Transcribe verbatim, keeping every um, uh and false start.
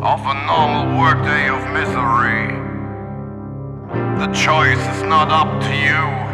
of a normal workday of misery. The choice is not up to you.